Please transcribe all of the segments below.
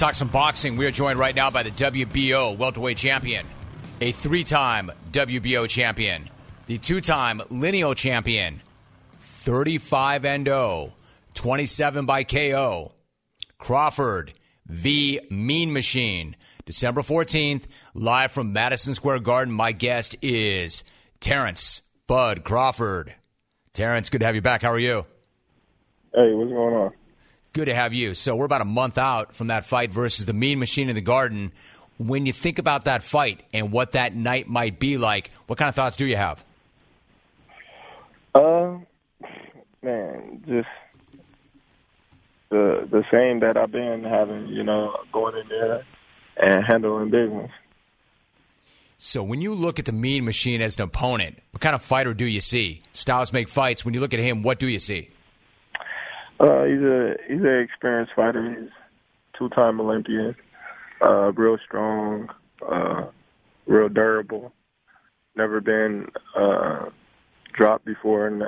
talk some boxing. We are joined right now by the WBO welterweight champion, a 3-time WBO champion, the 2-time lineal champion, 35-0, 27 by KO, Crawford, the Mean Machine. December 14th, live from Madison Square Garden. My guest is Terrence Bud Crawford. Terrence, good to have you back. How are you? Hey, what's going on? Good to have you. So we're about a month out from that fight versus the Mean Machine in the Garden. When you think about that fight and what that night might be like, what kind of thoughts do you have? Man, just the same that I've been having, going in there and handling business. So when you look at the Mean Machine as an opponent, what kind of fighter do you see? Styles make fights. When you look at him, what do you see? He's an experienced fighter. He's 2-time Olympian, real strong, real durable. Never been dropped before, and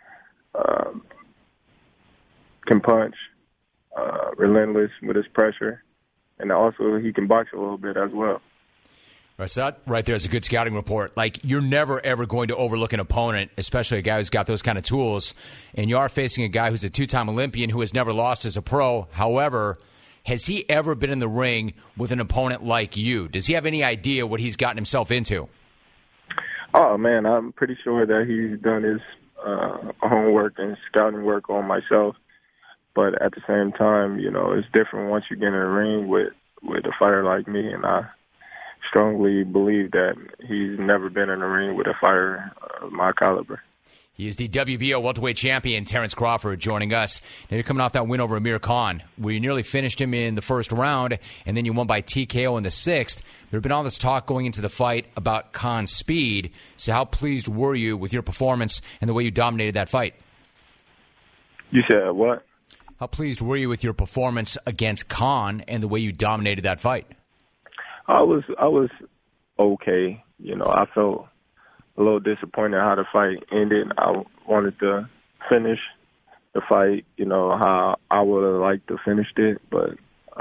can punch, relentless with his pressure, and also he can box a little bit as well. That right there is a good scouting report. Like, you're never, ever going to overlook an opponent, especially a guy who's got those kind of tools. And you are facing a guy who's a 2-time Olympian who has never lost as a pro. However, has he ever been in the ring with an opponent like you? Does he have any idea what he's gotten himself into? Oh, man, I'm pretty sure that he's done his homework and scouting work on myself. But at the same time, it's different once you get in the ring with a fighter like me, and I strongly believe that he's never been in a ring with a fighter of my caliber. He is the WBO welterweight champion, Terrence Crawford, joining us. Now, you're coming off that win over Amir Khan, where you nearly finished him in the first round, and then you won by TKO in the 6th. There had been all this talk going into the fight about Khan's speed. So how pleased were you with your performance and the way you dominated that fight? You said what? How pleased were you with your performance against Khan and the way you dominated that fight? I was okay. I felt a little disappointed how the fight ended. I wanted to finish the fight, how I would have liked to finish it, but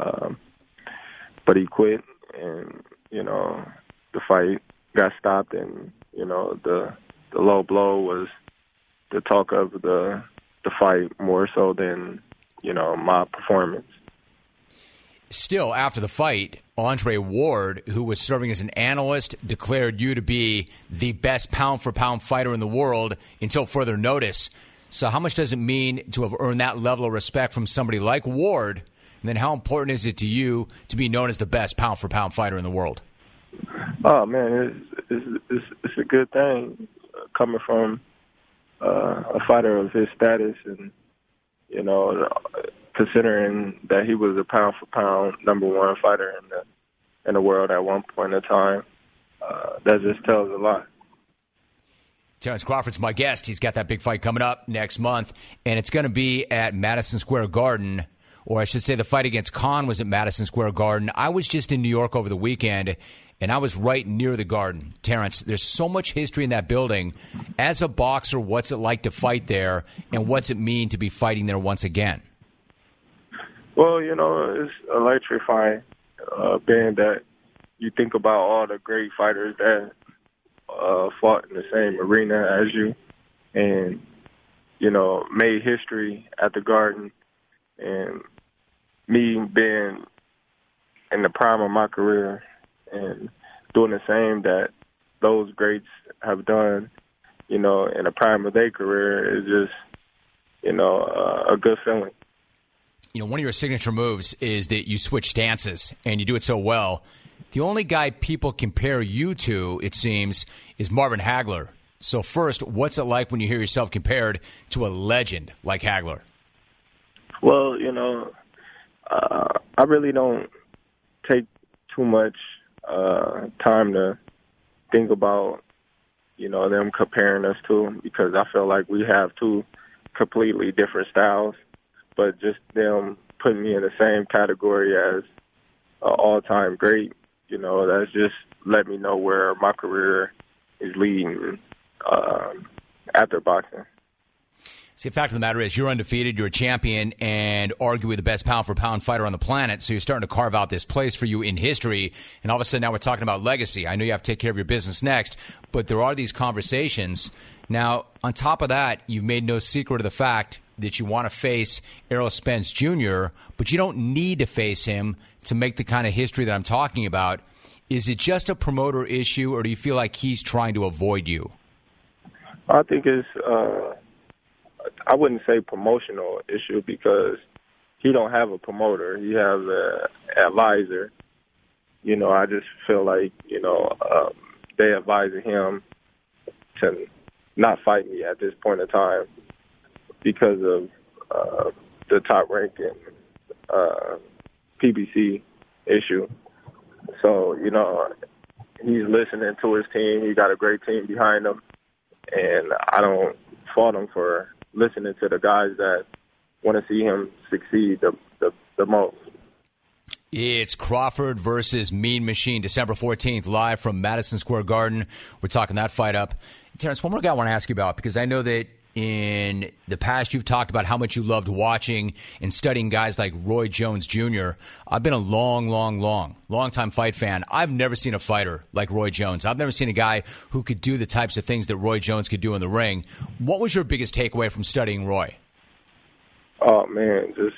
he quit, and the fight got stopped, and the low blow was the talk of the fight more so than my performance. Still, after the fight, Andre Ward, who was serving as an analyst, declared you to be the best pound-for-pound fighter in the world until further notice. So how much does it mean to have earned that level of respect from somebody like Ward? And then how important is it to you to be known as the best pound-for-pound fighter in the world? Oh, man, it's a good thing coming from a fighter of his status and, considering that he was a pound-for-pound #1 fighter in the world at one point in time. That just tells a lot. Terrence Crawford's my guest. He's got that big fight coming up next month, and it's going to be at Madison Square Garden, or I should say the fight against Khan was at Madison Square Garden. I was just in New York over the weekend, and I was right near the Garden. Terrence, there's so much history in that building. As a boxer, what's it like to fight there, and what's it mean to be fighting there once again? Well, it's electrifying, being that you think about all the great fighters that fought in the same arena as you and, made history at the Garden. And me being in the prime of my career and doing the same that those greats have done, in the prime of their career is just, a good feeling. One of your signature moves is that you switch stances, and you do it so well. The only guy people compare you to, it seems, is Marvin Hagler. So first, what's it like when you hear yourself compared to a legend like Hagler? Well, I really don't take too much time to think about, them comparing us to him, because I feel like we have two completely different styles. But just them putting me in the same category as an all-time great, that's just let me know where my career is leading after boxing. See, the fact of the matter is you're undefeated, you're a champion, and arguably the best pound-for-pound fighter on the planet, so you're starting to carve out this place for you in history, and all of a sudden now we're talking about legacy. I know you have to take care of your business next, but there are these conversations. Now, on top of that, you've made no secret of the fact that you want to face Errol Spence Jr., but you don't need to face him to make the kind of history that I'm talking about. Is it just a promoter issue, or do you feel like he's trying to avoid you? I think it's I wouldn't say promotional issue because he don't have a promoter. He has an advisor. You know, I just feel like, they advising him to not fight me at this point in time because of the top ranking PBC issue. So, he's listening to his team. He got a great team behind him. And I don't fault him for listening to the guys that want to see him succeed the most. It's Crawford versus Mean Machine, December 14th, live from Madison Square Garden. We're talking that fight up. Terrence, one more guy I want to ask you about, because I know that in the past you've talked about how much you loved watching and studying guys like Roy Jones Jr. I've been a long-time fight fan. I've never seen a fighter like Roy Jones. I've never seen a guy who could do the types of things that Roy Jones could do in the ring. What was your biggest takeaway from studying Roy? Oh, man, just,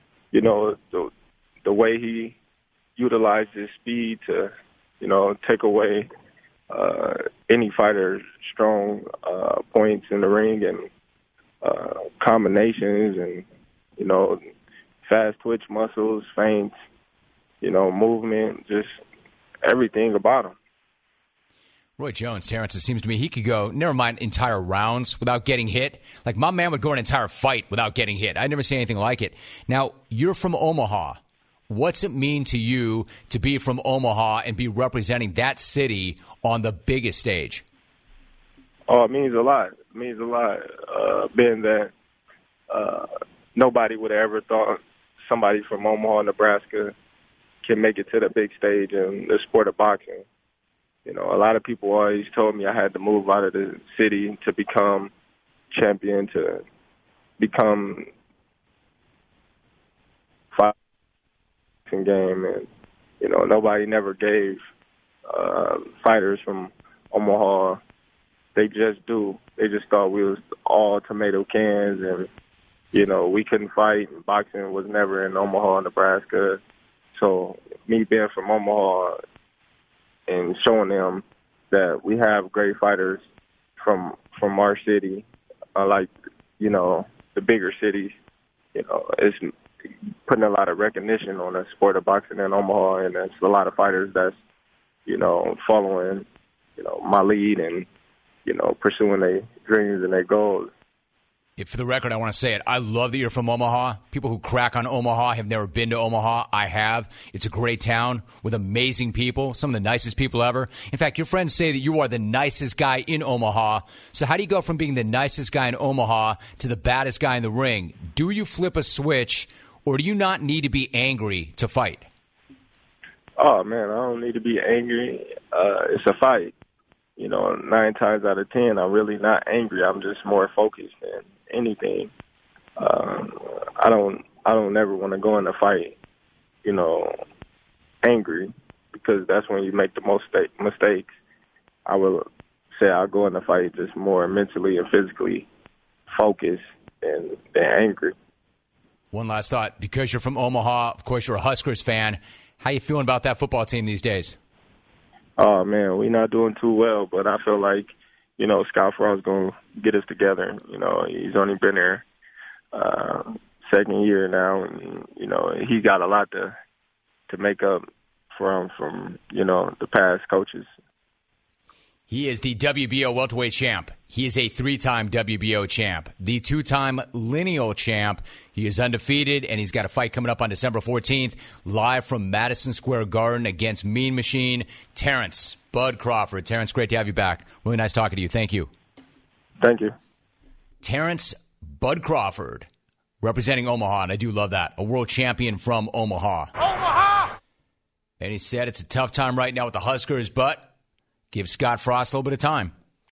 the way he utilized his speed to, take away any fighter's strong points in the ring and combinations and, fast twitch muscles, feints, movement, just everything about him. Roy Jones, Terrence, it seems to me he could go, never mind entire rounds without getting hit. Like, my man would go an entire fight without getting hit. I've never seen anything like it. Now, you're from Omaha. What's it mean to you to be from Omaha and be representing that city on the biggest stage? Oh, it means a lot. It means a lot. Being that nobody would have ever thought somebody from Omaha, Nebraska can make it to the big stage in the sport of boxing. A lot of people always told me I had to move out of the city to become champion, to become game, and nobody never gave fighters from Omaha. They just do. They just thought we was all tomato cans, and we couldn't fight. And boxing was never in Omaha, Nebraska. So me being from Omaha and showing them that we have great fighters from our city, like the bigger cities, it's putting a lot of recognition on the sport of boxing in Omaha, and there's a lot of fighters that's, following, my lead and, pursuing their dreams and their goals. For the record, I want to say it. I love that you're from Omaha. People who crack on Omaha have never been to Omaha. I have. It's a great town with amazing people, some of the nicest people ever. In fact, your friends say that you are the nicest guy in Omaha. So how do you go from being the nicest guy in Omaha to the baddest guy in the ring? Do you flip a switch, or do you not need to be angry to fight? Oh, man, I don't need to be angry. It's a fight. 9 times out of 10, I'm really not angry. I'm just more focused than anything. I don't never want to go in a fight, angry, because that's when you make the most mistakes. I will say I'll go in a fight just more mentally and physically focused than angry. One last thought. Because you're from Omaha, of course, you're a Huskers fan. How you feeling about that football team these days? Oh, man, we're not doing too well, but I feel like, Scott Frost's going to get us together. He's only been there second year now, and, he got a lot to make up from the past coaches. He is the WBO welterweight champ. He is a 3-time WBO champ, the 2-time lineal champ. He is undefeated, and he's got a fight coming up on December 14th, live from Madison Square Garden against Mean Machine, Terrence Bud Crawford. Terrence, great to have you back. Really nice talking to you. Thank you. Thank you. Terrence Bud Crawford, representing Omaha, and I do love that. A world champion from Omaha. Omaha! And he said it's a tough time right now with the Huskers, but give Scott Frost a little bit of time.